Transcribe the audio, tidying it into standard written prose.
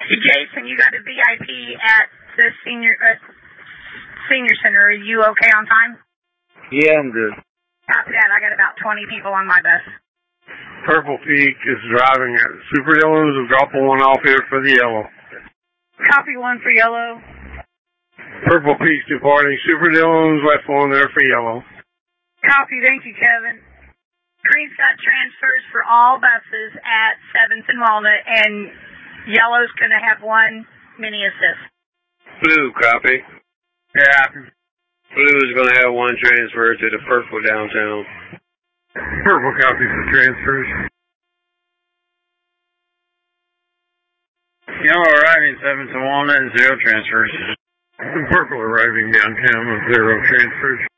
Jason, you got a VIP at the senior center. Are you okay on time? Yeah, I'm good. Copy that. I got about 20 people on my bus. Purple Peak is driving at Super Yellows and dropping one off here for the yellow. Copy one for yellow. Purple Peak's departing Super Yellows, left one there for yellow. Copy, thank you, Kevin. Green's got transfers for all buses at 7th and Walnut, and yellow's going to have one mini assist. Blue, copy. Yeah. Blue is going to have one transfer to the purple downtown. Purple copies the transfers. Yellow arriving 7th and Walnut and 0 transfers. And purple arriving downtown with 0 transfers.